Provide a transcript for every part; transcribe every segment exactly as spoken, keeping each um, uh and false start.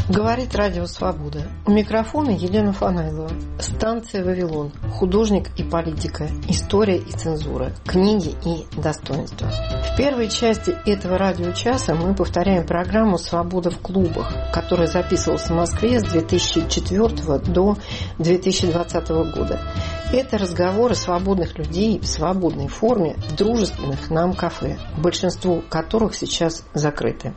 Говорит Радио Свобода. У микрофона Елена Фанайлова. Станция «Вавилон». Художник и политика. История и цензура. Книги и достоинства. В первой части этого радиочаса мы повторяем программу «Свобода в клубах», которая записывалась в Москве с две тысячи четвёртого до две тысячи двадцатого года. Это разговоры свободных людей в свободной форме в дружественных нам кафе, большинство которых сейчас закрыты.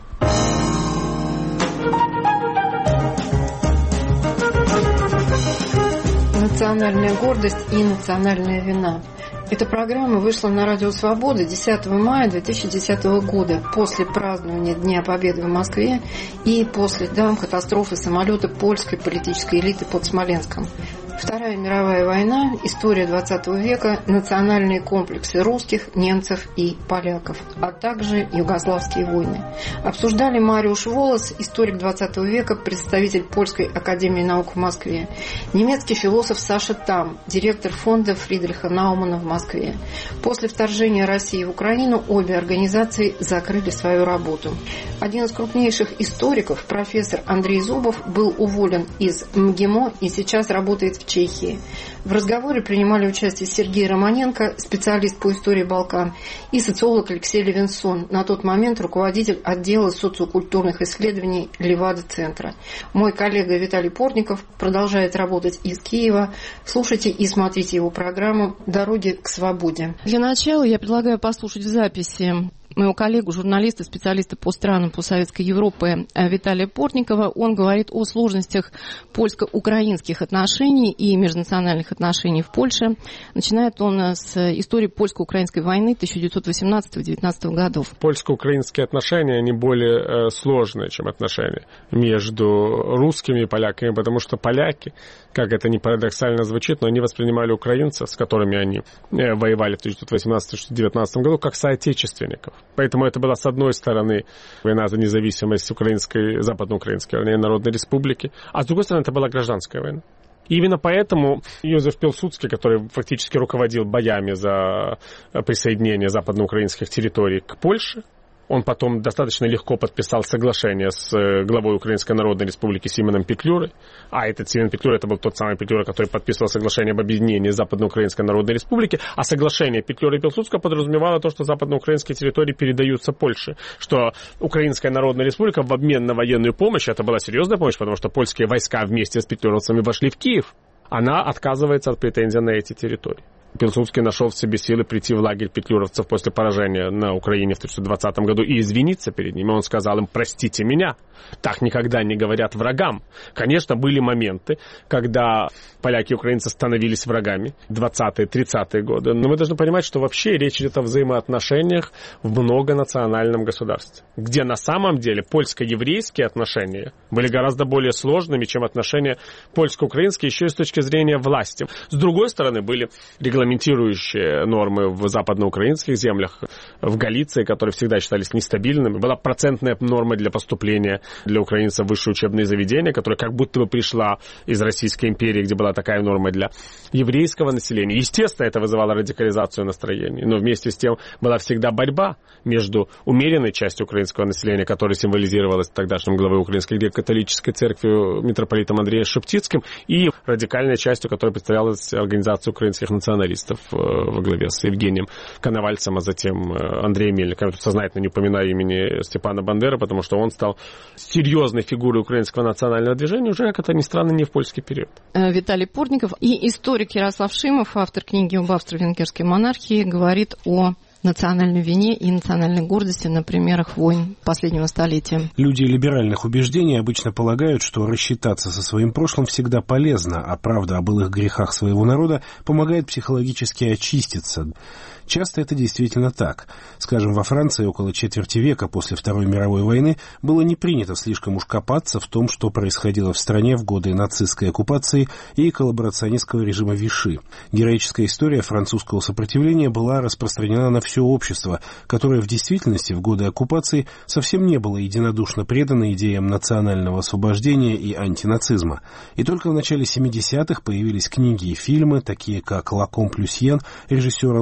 Национальная гордость и национальная вина. Эта программа вышла на Радио Свобода десятого мая две тысячи десятого года, после празднования Дня Победы в Москве и после дам катастрофы самолета польской политической элиты под Смоленском. Вторая мировая война, история двадцатого века, национальные комплексы русских, немцев и поляков, а также югославские войны. Обсуждали Мариуш Волос, историк двадцатого века, представитель Польской академии наук в Москве, немецкий философ Саша Там, директор фонда Фридриха Наумана в Москве. После вторжения России в Украину обе организации закрыли свою работу. Один из крупнейших историков, профессор Андрей Зубов, был уволен из МГИМО и сейчас работает в Чехии. В разговоре принимали участие Сергей Романенко, специалист по истории Балкан, и социолог Алексей Левинсон, на тот момент руководитель отдела социокультурных исследований Левада-центра. Мой коллега Виталий Портников продолжает работать из Киева. Слушайте и смотрите его программу «Дороги к свободе». Для начала я предлагаю послушать в записи моего коллегу, журналиста, специалиста по странам постсоветской Европы Виталия Портникова. Он говорит о сложностях польско-украинских отношений и межнациональных отношений в Польше. Начинает он с истории польско-украинской войны тысяча девятьсот восемнадцатого — девятнадцатого годов. Польско-украинские отношения, они более сложные, чем отношения между русскими и поляками, потому что поляки, как это ни парадоксально звучит, но они воспринимали украинцев, с которыми они воевали в тысяча девятьсот восемнадцатом — тысяча девятьсот девятнадцатом году, как соотечественников. Поэтому это была, с одной стороны, война за независимость украинской, западноукраинской, вернее, Народной Республики, а с другой стороны, это была гражданская война. И именно поэтому Йозеф Пилсудский, который фактически руководил боями за присоединение западноукраинских территорий к Польше, он потом достаточно легко подписал соглашение с главой Украинской Народной Республики Симоном Петлюрой. А этот Симон Петлюра, это был тот самый Петлюра, который подписывал соглашение об объединении Западноукраинской Народной Республики. А соглашение Петлюры и Пилсудского подразумевало то, что западноукраинские территории передаются Польше. Что Украинская Народная Республика в обмен на военную помощь, это была серьезная помощь, потому что польские войска вместе с петлюровцами вошли в Киев, она отказывается от претензий на эти территории. Пилсудский нашел в себе силы прийти в лагерь петлюровцев после поражения на Украине в тысяча девятьсот двадцатом году и извиниться перед ними. Он сказал им: простите меня, так никогда не говорят врагам. Конечно, были моменты, когда поляки и украинцы становились врагами, двадцатые — тридцатые годы, но мы должны понимать, что вообще речь идет о взаимоотношениях в многонациональном государстве, где на самом деле польско-еврейские отношения были гораздо более сложными, чем отношения польско-украинские, еще и с точки зрения власти. С другой стороны, были регламентирующие нормы в западноукраинских землях, в Галиции, которые всегда считались нестабильными. Была процентная норма для поступления для украинцев в высшие учебные заведения, которая как будто бы пришла из Российской империи, где была такая норма для еврейского населения. Естественно, это вызывало радикализацию настроений, но вместе с тем была всегда борьба между умеренной частью украинского населения, которая символизировалась тогдашним главой Украинской греко-католической церкви митрополитом Андреем Шептицким, и радикальной частью, которая представлялась Организацией украинских националистов во главе с Евгением Коновальцем, а затем Андреем Мельником. Я тут сознательно не упоминаю имени Степана Бандеры, потому что он стал серьезной фигурой украинского национального движения уже, как это ни странно, не в польский период. Виталий Портников и историк Ярослав Шимов, автор книги об австро-венгерской монархии, говорит о национальной вине и национальной гордости на примерах войн последнего столетия. Люди либеральных убеждений обычно полагают, что рассчитаться со своим прошлым всегда полезно, а правда о былых грехах своего народа помогает психологически очиститься. Часто это действительно так. Скажем, во Франции около четверти века после Второй мировой войны было не принято слишком уж копаться в том, что происходило в стране в годы нацистской оккупации и коллаборационистского режима Виши. Героическая история французского сопротивления была распространена на все общество, которое в действительности в годы оккупации совсем не было единодушно предано идеям национального освобождения и антинацизма. И только в начале семидесятых появились книги и фильмы, такие как «Ла Комплюсьен» режиссера Луи Маля,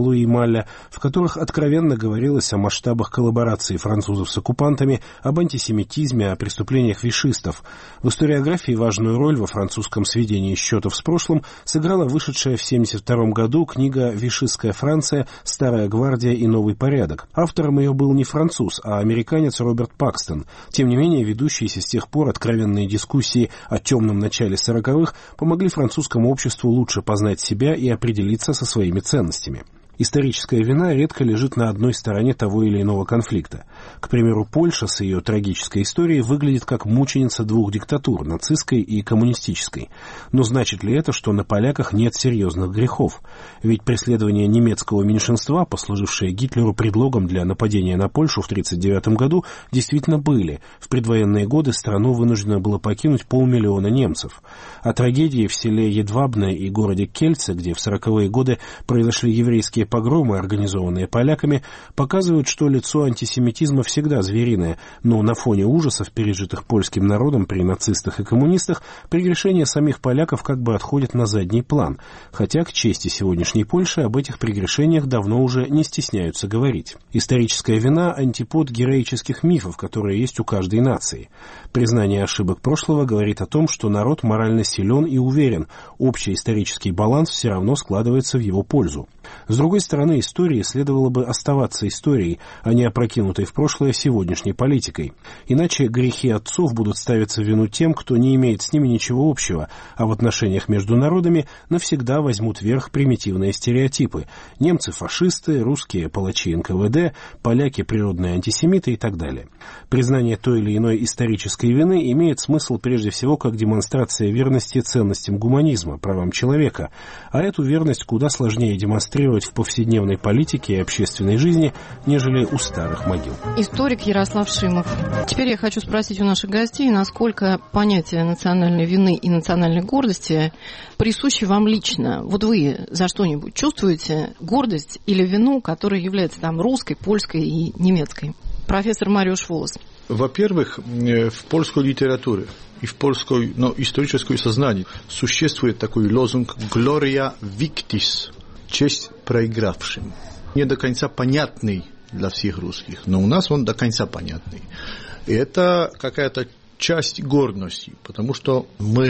журнале, в которых откровенно говорилось о масштабах коллаборации французов с оккупантами, об антисемитизме, о преступлениях вишистов. В историографии важную роль во французском сведении счетов с прошлым сыграла вышедшая в семьдесят втором году книга «Вишистская Франция. Старая гвардия и новый порядок». Автором ее был не француз, а американец Роберт Пакстон. Тем не менее, ведущиеся с тех пор откровенные дискуссии о темном начале сороковых помогли французскому обществу лучше познать себя и определиться со своими ценностями. Историческая вина редко лежит на одной стороне того или иного конфликта. К примеру, Польша с ее трагической историей выглядит как мученица двух диктатур, нацистской и коммунистической. Но значит ли это, что на поляках нет серьезных грехов? Ведь преследование немецкого меньшинства, послужившее Гитлеру предлогом для нападения на Польшу в тысяча девятьсот тридцать девятом году, действительно были. В предвоенные годы страну вынуждено было покинуть полмиллиона немцев. А трагедии в селе Едвабное и городе Кельце, где в сороковые годы произошли еврейские погромы, организованные поляками, показывают, что лицо антисемитизма всегда звериное, но на фоне ужасов, пережитых польским народом при нацистах и коммунистах, прегрешения самих поляков как бы отходят на задний план, хотя к чести сегодняшней Польши об этих прегрешениях давно уже не стесняются говорить. Историческая вина – антипод героических мифов, которые есть у каждой нации. Признание ошибок прошлого говорит о том, что народ морально силен и уверен, общий исторический баланс все равно складывается в его пользу. С другой стороны, истории следовало бы оставаться историей, а не опрокинутой в прошлое сегодняшней политикой. Иначе грехи отцов будут ставиться в вину тем, кто не имеет с ними ничего общего, а в отношениях между народами навсегда возьмут верх примитивные стереотипы. Немцы – фашисты, русские – палачи эн ка вэ дэ, поляки – природные антисемиты и так далее. Признание той или иной исторической вины имеет смысл прежде всего как демонстрация верности ценностям гуманизма, правам человека, а эту верность куда сложнее демонстрировать в повседневной политике и общественной жизни, нежели у старых могил. Историк Ярослав Шимов. Теперь я хочу спросить у наших гостей, насколько понятие национальной вины и национальной гордости присущи вам лично. Вот вы за что-нибудь чувствуете гордость или вину, которая является там русской, польской и немецкой? Профессор Мариуш Волос. Во-первых, в польской литературе и в польской, но, историческом сознании существует такой лозунг «Gloria victis», честь проигравшим. Не до конца понятный для всех русских, но у нас он до конца понятный. И это какая-то часть гордости, потому что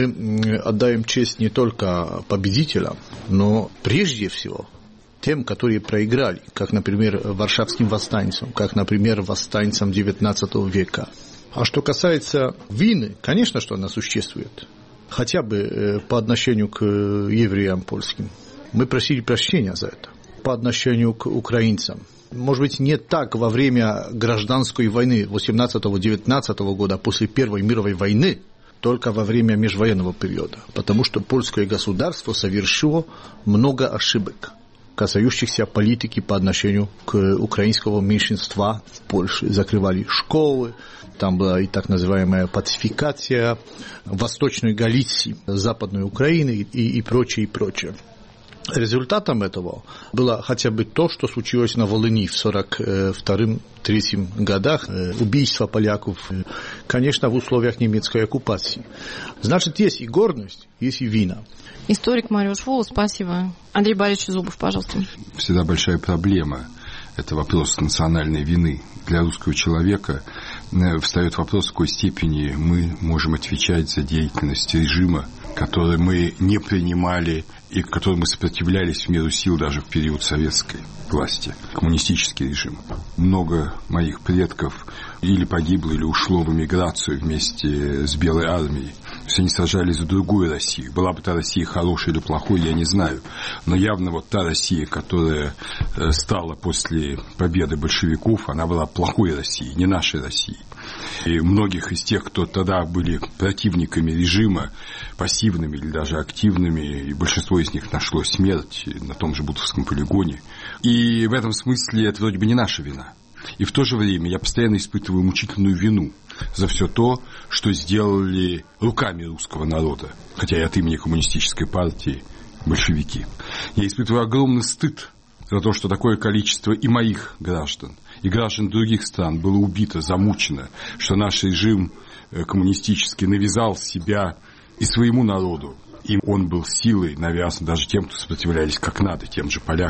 мы отдаем честь не только победителям, но прежде всего тем, которые проиграли, как, например, варшавским восстанцам, как, например, восстанцам девятнадцатого века. А что касается вины, конечно, что она существует, хотя бы по отношению к евреям польским. Мы просили прощения за это по отношению к украинцам. Может быть, не так во время гражданской войны восемнадцатого-девятнадцатого года, после Первой мировой войны, только во время межвоенного периода. Потому что польское государство совершило много ошибок, касающихся политики по отношению к украинскому меньшинству в Польше. Закрывали школы, там была и так называемая пацификация Восточной Галиции, Западной Украины и, и прочее, и прочее. Результатом этого было хотя бы то, что случилось на Волыни в сорок втором — третьем годах, убийство поляков, конечно, в условиях немецкой оккупации. Значит, есть и гордость, есть и вина. Историк Мариуш Волос, спасибо. Андрей Борисович Зубов, пожалуйста. Всегда большая проблема – это вопрос национальной вины. Для русского человека встает вопрос, в какой степени мы можем отвечать за деятельность режима, который мы не принимали и которому мы сопротивлялись в меру сил даже в период советской власти, коммунистический режим. Много моих предков или погибло, или ушло в эмиграцию вместе с Белой армией. То есть они сражались за другую Россию. Была бы та Россия хорошей или плохой, я не знаю. Но явно вот та Россия, которая стала после победы большевиков, она была плохой Россией, не нашей Россией. И многих из тех, кто тогда были противниками режима, пассивными или даже активными, и большинство из них нашло смерть на том же Бутовском полигоне. И в этом смысле это вроде бы не наша вина. И в то же время я постоянно испытываю мучительную вину за все то, что сделали руками русского народа, хотя и от имени коммунистической партии, большевики. Я испытываю огромный стыд за то, что такое количество и моих граждан, и граждан других стран было убито, замучено, что наш режим коммунистический навязал себя и своему народу. И он был силой навязан даже тем, кто сопротивлялись как надо, тем же полякам.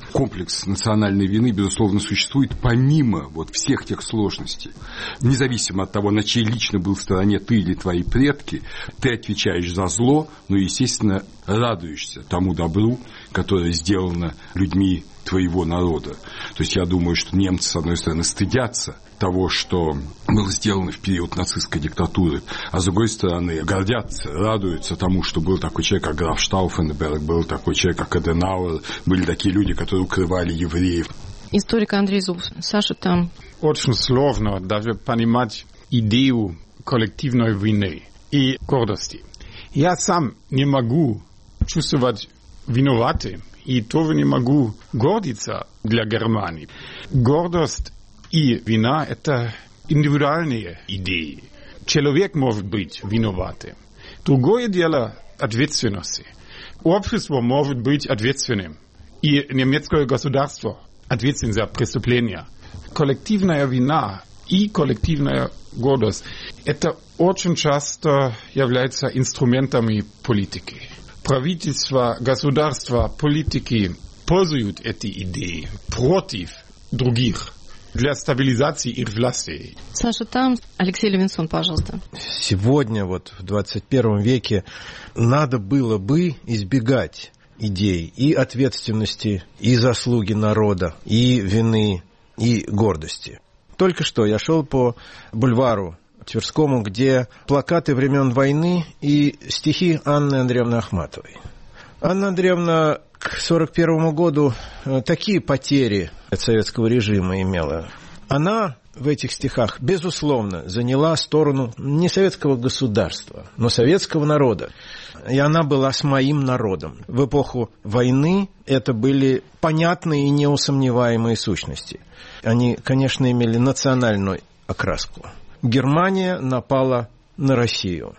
комплекс национальной вины, безусловно, существует помимо вот всех тех сложностей. Независимо от того, на чьей лично был в стороне ты или твои предки, ты отвечаешь за зло, но, естественно, радуешься тому добру, которое сделано людьми твоего народа. То есть я думаю, что немцы, с одной стороны, стыдятся того, что было сделано в период нацистской диктатуры, а с другой стороны, гордятся, радуются тому, что был такой человек, как граф Штауфенберг, был такой человек, как Аденауэр, были такие люди, которые укрывали евреев. Историк Андрей Зуб. Саша там. Очень сложно даже понимать идею коллективной вины и гордости. Я сам не могу чувствовать виноватым и тоже не могу гордиться для Германии. Гордость и вина – это индивидуальные идеи. Человек может быть виноватым. Другое дело – ответственности. Общество может быть ответственным. И немецкое государство ответственно за преступления. Коллективная вина и коллективная гордость – это очень часто является инструментами политики. Правительство, государства, политики пользуют эти идеи против других для стабилизации их власти. Саша там. Алексей Левинсон, пожалуйста. Сегодня, вот в двадцать первом веке, надо было бы избегать идей и ответственности, и заслуги народа, и вины, и гордости. Только что я шел по бульвару Тверскому, где плакаты времен войны и стихи Анны Андреевны Ахматовой. Анна Андреевна к сорок первому году такие потери от советского режима имела. Она в этих стихах, безусловно, заняла сторону не советского государства, но советского народа. И она была с моим народом. В эпоху войны это были понятные и неусомневаемые сущности. Они, конечно, имели национальную окраску. Германия напала на Россию.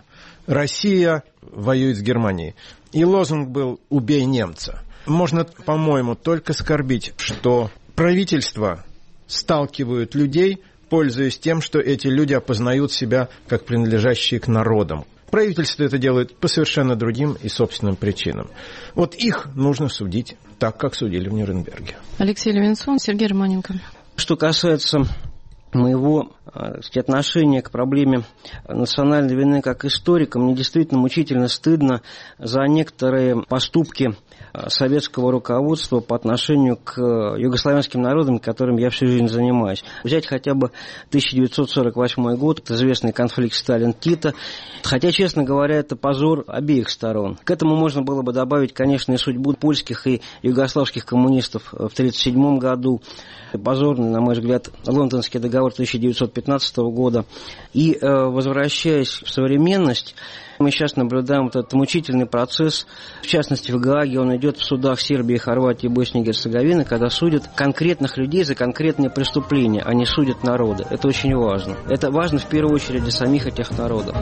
Россия воюет с Германией. И лозунг был «Убей немца». Можно, по-моему, только скорбить, что правительства сталкивают людей, пользуясь тем, что эти люди опознают себя как принадлежащие к народам. Правительство это делает по совершенно другим и собственным причинам. Вот их нужно судить так, как судили в Нюрнберге. Алексей Левинсон, Сергей Романенко. Что касается моего, так сказать, отношения к проблеме национальной вины как историка, мне действительно мучительно стыдно за некоторые поступки советского руководства по отношению к югославянским народам, которым я всю жизнь занимаюсь. Взять хотя бы тысяча девятьсот сорок восьмой год, это известный конфликт Сталин-Тита. Хотя, честно говоря, это позор обеих сторон. К этому можно было бы добавить, конечно, и судьбу польских и югославских коммунистов в тысяча девятьсот тридцать седьмом году. Позорный, на мой взгляд, Лондонский договор тысяча девятьсот пятнадцатого года. И, возвращаясь в современность, мы сейчас наблюдаем вот этот мучительный процесс, в частности, в Гааге, он идет в судах Сербии, Хорватии, Боснии и Герцеговины, когда судят конкретных людей за конкретные преступления, а не судят народы. Это очень важно. Это важно в первую очередь для самих этих народов.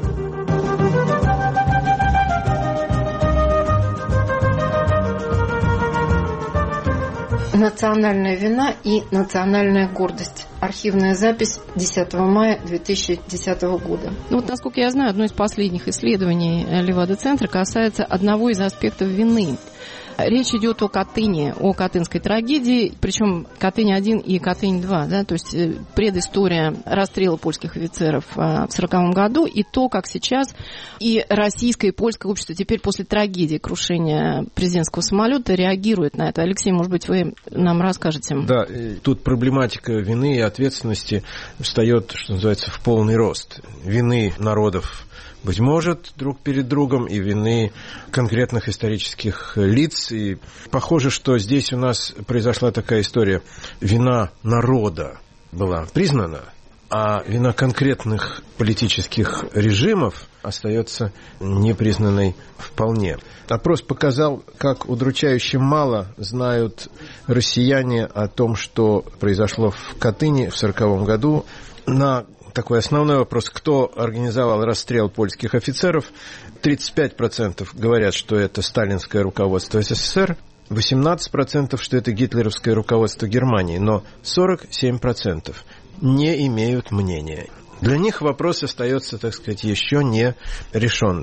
Национальная вина и национальная гордость. Архивная запись десятого мая две тысячи десятого года. Ну вот, насколько я знаю, одно из последних исследований Левада-центра касается одного из аспектов вины. Речь идет о Катыни, о катынской трагедии, причем Катынь один и Катынь два, да, то есть предыстория расстрела польских офицеров в сороковом году и то, как сейчас и российское, и польское общество теперь после трагедии крушения президентского самолета реагирует на это. Алексей, может быть, вы нам расскажете? Да, тут проблематика вины и ответственности встает, что называется, в полный рост. Вины народов, быть может, друг перед другом, и вины конкретных исторических лиц. И похоже, что здесь у нас произошла такая история. Вина народа была признана, а вина конкретных политических режимов остается непризнанной вполне. Опрос показал, как удручающе мало знают россияне о том, что произошло в Катыни в сороковом году. На такой основной вопрос, кто организовал расстрел польских офицеров, тридцать пять процентов говорят, что это сталинское руководство СССР, восемнадцать процентов, что это гитлеровское руководство Германии, но сорок семь процентов не имеют мнения. Для них вопрос остается, так сказать, еще не решенным.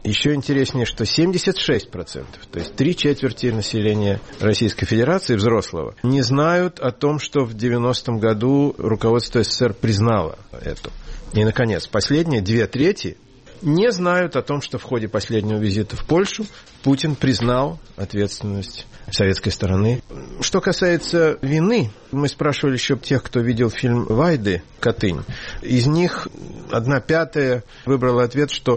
еще интереснее, что семьдесят шесть процентов, то есть три четверти населения Российской Федерации взрослого, не знают о том, что в девяностом году руководство СССР признало это. И, наконец, последние две трети не знают о том, что в ходе последнего визита в Польшу Путин признал ответственность советской стороны. Что касается вины, мы спрашивали еще тех, кто видел фильм «Вайды. Катынь». Из них одна пятая выбрала ответ, что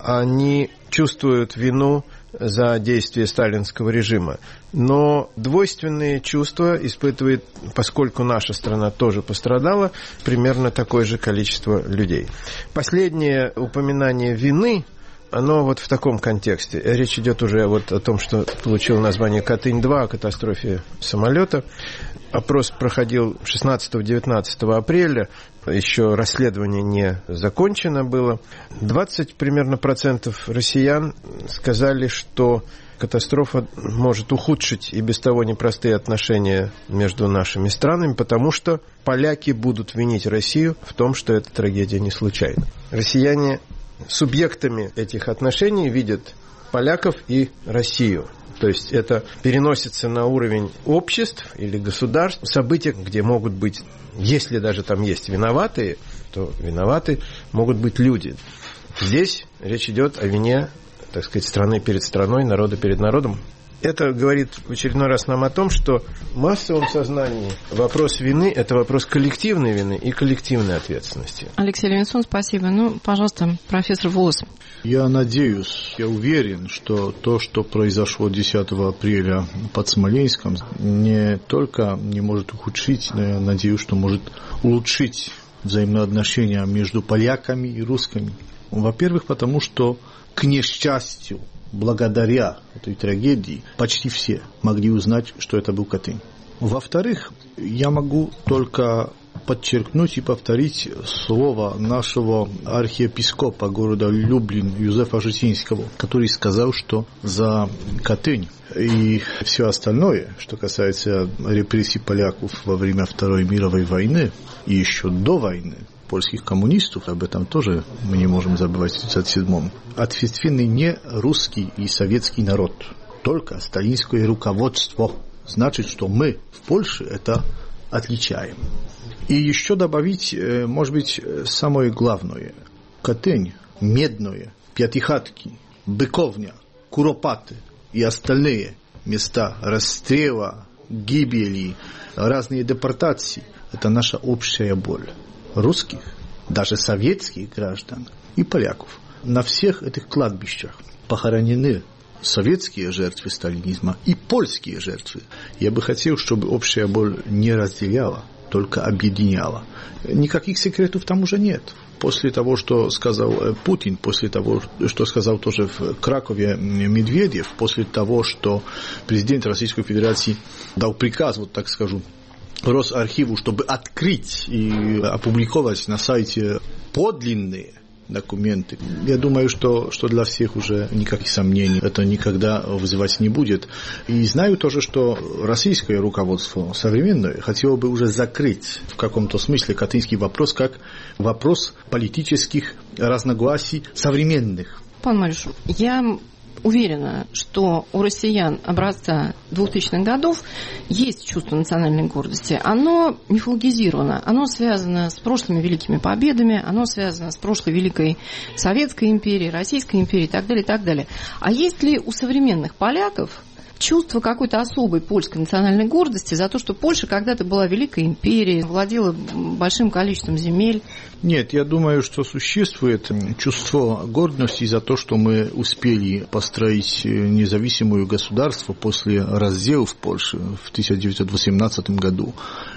они чувствуют вину за действия сталинского режима. Но двойственные чувства испытывает, поскольку наша страна тоже пострадала, примерно такое же количество людей. Последнее упоминание вины, оно вот в таком контексте. Речь идет уже вот о том, что получил название «Катынь-два», о катастрофе самолета. Опрос проходил шестнадцатого-девятнадцатого апреля, еще расследование не закончено было. двадцать примерно процентов россиян сказали, что катастрофа может ухудшить и без того непростые отношения между нашими странами, потому что поляки будут винить Россию в том, что эта трагедия не случайна. Россияне субъектами этих отношений видят поляков и Россию. То есть это переносится на уровень обществ или государств, события, где могут быть, если даже там есть виноватые, то виноваты могут быть люди. Здесь речь идет о вине, так сказать, страны перед страной, народа перед народом. Это говорит в очередной раз нам о том, что в массовом сознании вопрос вины – это вопрос коллективной вины и коллективной ответственности. Алексей Левинсон, спасибо. Ну, пожалуйста, профессор Волос. Я надеюсь, я уверен, что то, что произошло десятого апреля под Смоленском, не только не может ухудшить, но я надеюсь, что может улучшить взаимоотношения между поляками и русскими. Во-первых, потому что, к несчастью, благодаря этой трагедии почти все могли узнать, что это был Катынь. Во-вторых, я могу только подчеркнуть и повторить слово нашего архиепископа города Люблин Юзефа Житинского, который сказал, что за Катынь и все остальное, что касается репрессий поляков во время Второй мировой войны и еще до войны, польских коммунистов, об этом тоже мы не можем забывать в тридцать седьмом, ответственный не русский и советский народ, только сталинское руководство. Значит, что мы в Польше это отличаем. И еще добавить, может быть, самое главное. Катынь, Медное, Пятихатки, Быковня, Куропаты и остальные места расстрела, гибели, разные депортации – это наша общая боль. Русских, даже советских граждан и поляков. На всех этих кладбищах похоронены советские жертвы сталинизма и польские жертвы. Я бы хотел, чтобы общая боль не разделяла, только объединяла. Никаких секретов там уже нет. После того, что сказал Путин, после того, что сказал тоже в Кракове Медведев, после того, что президент Российской Федерации дал приказ, вот так скажу, Росархиву, чтобы открыть и опубликовать на сайте подлинные документы. Я думаю, что, что для всех уже никаких сомнений это никогда вызывать не будет. И знаю тоже, что российское руководство современное хотело бы уже закрыть в каком-то смысле катынский вопрос как вопрос политических разногласий современных. Пан Марюш, я уверена, что у россиян образца двухтысячных годов есть чувство национальной гордости. Оно мифологизировано, оно связано с прошлыми великими победами, оно связано с прошлой великой Советской империей, Российской империей и так далее, и так далее. А есть ли у современных поляков чувство какой-то особой польской национальной гордости за то, что Польша когда-то была великой империей, владела большим количеством земель? Нет, я думаю, что существует чувство гордости за то, что мы успели построить независимое государство после раздела в Польше в тысяча девятьсот восемнадцатом году.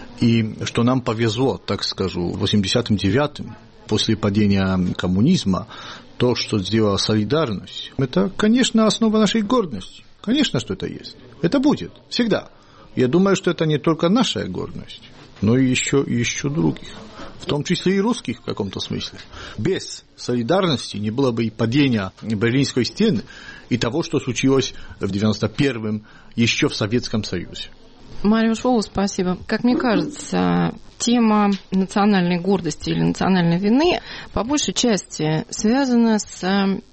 И что нам повезло, так скажу, в восемьдесят девятом, после падения коммунизма, то, что сделала солидарность, это, конечно, основа нашей гордости. Конечно, что это есть. Это будет. Всегда. Я думаю, что это не только наша гордость, но и еще, и еще других. В том числе и русских в каком-то смысле. Без солидарности не было бы и падения Берлинской стены, и того, что случилось в девяносто первом еще в Советском Союзе. Мариуш Волос, спасибо. Как мне кажется, тема национальной гордости или национальной вины по большей части связана с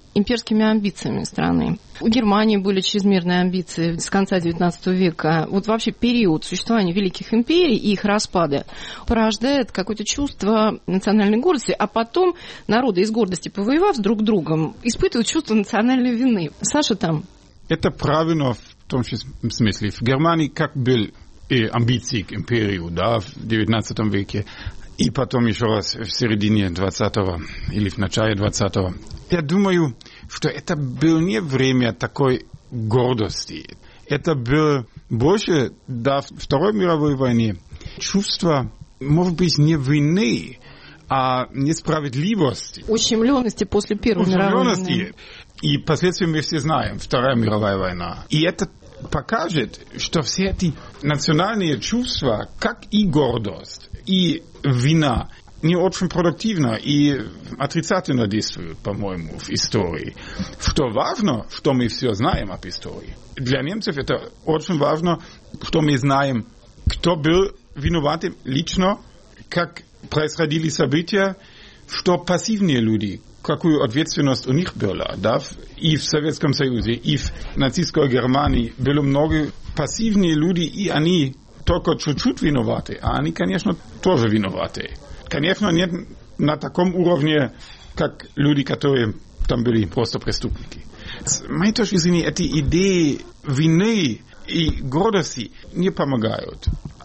имперскими амбициями страны. У Германии были чрезмерные амбиции с конца девятнадцатого века. Вот вообще период существования великих империй и их распада порождает какое-то чувство национальной гордости, а потом народы из гордости, повоевав с друг другом, испытывают чувство национальной вины. Саша там. Это правильно в том смысле. В Германии как были и амбиции к империю, да, в девятнадцатом веке, и потом еще раз в середине двадцатого или в начале двадцатого. Я думаю, что это было не время такой гордости. Это было больше, до Второй мировой войны, чувство, может быть, не вины, а несправедливости. Ущемленности после Первой мировой войны. И последствия мы все знаем, Вторая мировая война. И это покажет, что все эти национальные чувства, как и гордость, и вина, не очень продуктивно и отрицательно действуют, по-моему, в истории. Что важно, что мы все знаем об истории. Для немцев это очень важно, что мы знаем, кто был виноватым лично, как происходили события, что пассивные люди, какую ответственность у них была. Да? И в Советском Союзе, и в нацистской Германии было много пассивные люди, и они только чуть-чуть виноваты, а они, конечно, тоже виноваты. Конечно, нет на таком уровне, как люди, которые там были просто преступники. С моей точки зрения, эти идеи вины и гордости не помогают.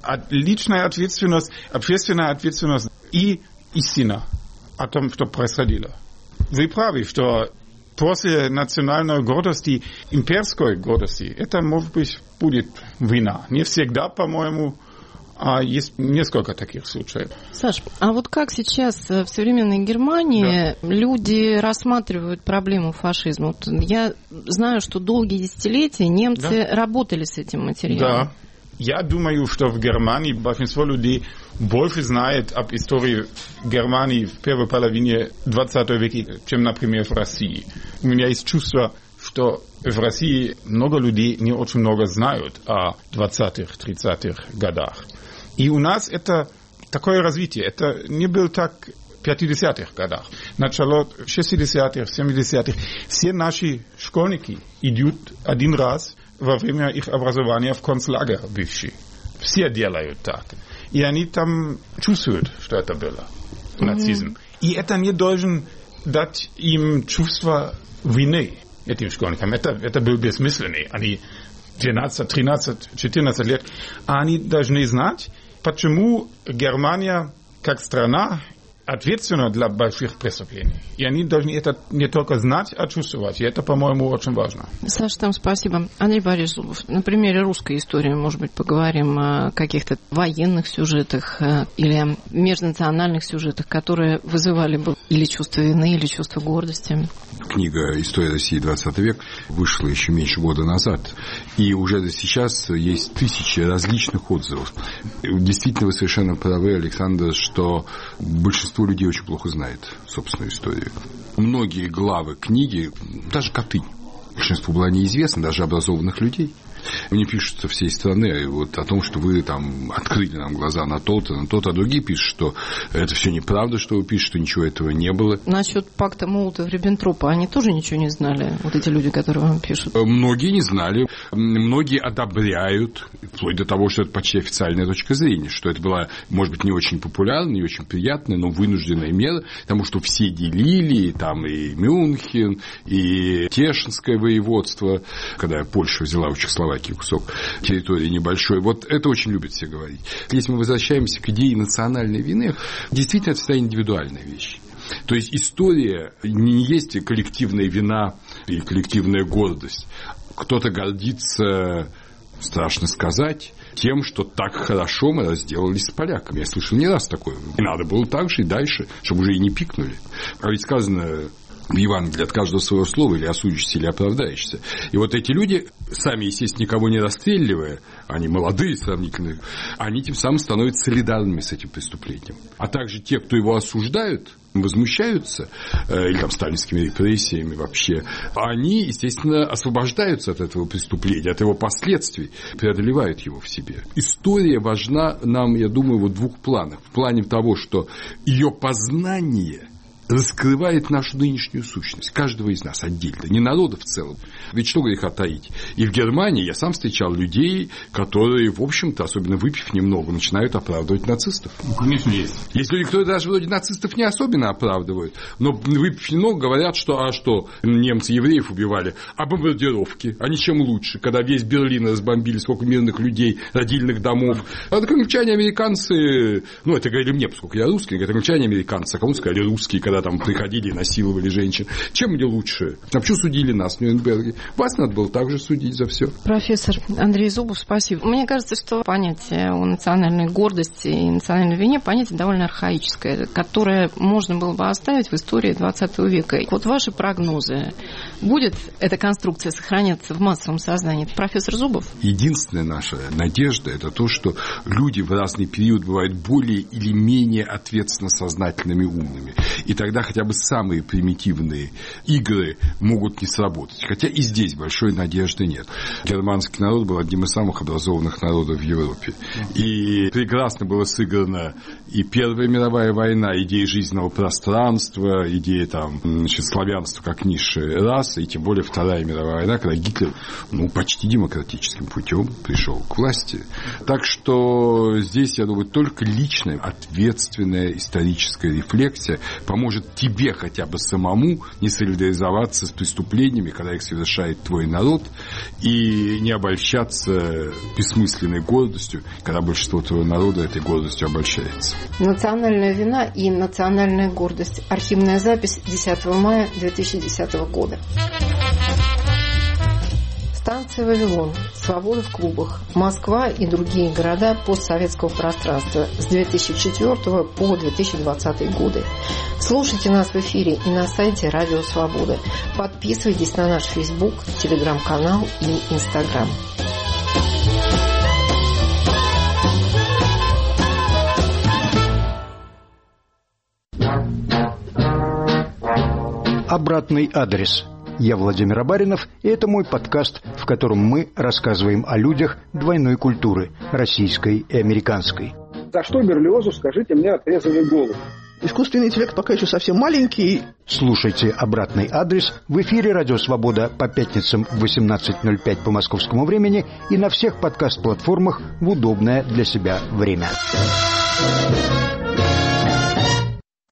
Личная ответственность, общественная ответственность и истина о том, что происходило. Вы правы, что после национальной гордости, имперской гордости, это, может быть, будет вина. Не всегда, по-моему, а есть несколько таких случаев. Саш, а вот как сейчас в современной Германии да. люди рассматривают проблему фашизма? Я знаю, что долгие десятилетия немцы да. работали с этим материалом. Да. Я думаю, что в Германии большинство людей больше знает об истории Германии в первой половине двадцатого века, чем, например, в России. У меня есть чувство, что в России много людей не очень много знают о двадцатых, тридцатых годах. И у нас это такое развитие. Это не было так в пятидесятых годах. Начало в шестидесятых, семидесятых. Все наши школьники идут один раз во время их образования в концлагерь бывший. Все делают так. И они там чувствуют, что это было. Нацизм. Mm-hmm. И это не должен дать им чувство вины, этим школьникам. Это, это было бессмысленно. Они двенадцать, тринадцать, четырнадцать лет. А они должны знать, почему Германия, как страна, ответственна для больших преступлений. И они должны это не только знать, а чувствовать. И это, по-моему, очень важно. Саша, там спасибо. Андрей Борисов, на примере русской истории, может быть, поговорим о каких-то военных сюжетах или межнациональных сюжетах, которые вызывали бы или чувство вины, или чувство гордости. Книга «История России двадцатый век» вышла еще меньше года назад. И уже сейчас есть тысячи различных отзывов. Действительно, вы совершенно правы, Александр, что большинство людей очень плохо знает собственную историю. Многие главы книги, даже коты, большинству было неизвестно, даже образованных людей. Мне пишут со всей страны вот о том, что вы там открыли нам глаза на то-то, на то-то, а другие пишут, что это все неправда, что вы пишете, что ничего этого не было. Насчет пакта Молотова-Риббентропа, они тоже ничего не знали, вот эти люди, которые вам пишут? Многие не знали, многие одобряют, вплоть до того, что это почти официальная точка зрения, что это была, может быть, не очень популярная, не очень приятная, но вынужденная мера, потому что все делили, там и Мюнхен, и Тешинское воеводство, когда Польша взяла у Чехословакии кусок территории небольшой. Вот это очень любят все говорить. Если мы возвращаемся к идее национальной вины, действительно, это всегда индивидуальная вещь. То есть история не есть коллективная вина или коллективная гордость. Кто-то гордится, страшно сказать, тем, что так хорошо мы разделались с поляками. Я слышал не раз такое. И надо было так же и дальше, чтобы уже и не пикнули. А ведь сказано в Евангелии: от каждого своего слова или осудишься, или оправдаешься. И вот эти люди, сами, естественно, никого не расстреливая, они молодые сравнительно, они тем самым становятся солидарными с этим преступлением. А также те, кто его осуждают, возмущаются, э, или там сталинскими репрессиями вообще, они, естественно, освобождаются от этого преступления, от его последствий, преодолевают его в себе. История важна нам, я думаю, в двух планах. В плане того, что ее познание раскрывает нашу нынешнюю сущность, каждого из нас отдельно, не народа в целом. Ведь что греха таить? И в Германии я сам встречал людей, которые, в общем-то, особенно выпив немного, начинают оправдывать нацистов. Ну, конечно, есть. Есть люди, которые даже вроде нацистов не особенно оправдывают, но выпив немного, говорят, что, а что, немцы евреев убивали, а бомбардировки, они чем лучше, когда весь Берлин разбомбили, сколько мирных людей, родильных домов. А так англичане, американцы, ну, это говорили мне, поскольку я русский, говорят, англичане, американцы, а кому сказали русские, когда там приходили и насиловали женщин. Чем они лучше? А почему судили нас в Нюрнберге? Вас надо было также судить за все. Профессор Андрей Зубов, спасибо. Мне кажется, что понятие о национальной гордости и национальной вине понятие довольно архаическое, которое можно было бы оставить в истории двадцатого века. Вот ваши прогнозы. Будет эта конструкция сохраняться в массовом сознании? Профессор Зубов? Единственная наша надежда – это то, что люди в разный период бывают более или менее ответственно сознательными, умными. И тогда хотя бы самые примитивные игры могут не сработать. Хотя и здесь большой надежды нет. Германский народ был одним из самых образованных народов в Европе. И прекрасно было сыграно и Первая мировая война, идея жизненного пространства, идея там, значит, славянства как низшая раса, и тем более Вторая мировая война, когда Гитлер ну, почти демократическим путем пришел к власти. Так что здесь, я думаю, только личная ответственная историческая рефлексия поможет тебе хотя бы самому не солидаризоваться с преступлениями, когда их совершает твой народ, и не обольщаться бессмысленной гордостью, когда большинство твоего народа этой гордостью обольщается. Национальная вина и национальная гордость. Архивная запись десятого мая две тысячи десятого года. Станция «Вавилон», «Свобода в клубах», Москва и другие города постсоветского пространства с две тысячи четвёртого по две тысячи двадцатый годы. Слушайте нас в эфире и на сайте Радио Свобода. Подписывайтесь на наш Facebook, Телеграм-канал и Инстаграм. Обратный адрес. Я Владимир Абаринов, и это мой подкаст, в котором мы рассказываем о людях двойной культуры, российской и американской. За что Берлиозу, скажите мне, отрезали голову? Искусственный интеллект пока еще совсем маленький. Слушайте «Обратный адрес» в эфире «Радио Свобода» по пятницам в восемнадцать ноль пять по московскому времени и на всех подкаст-платформах в удобное для себя время.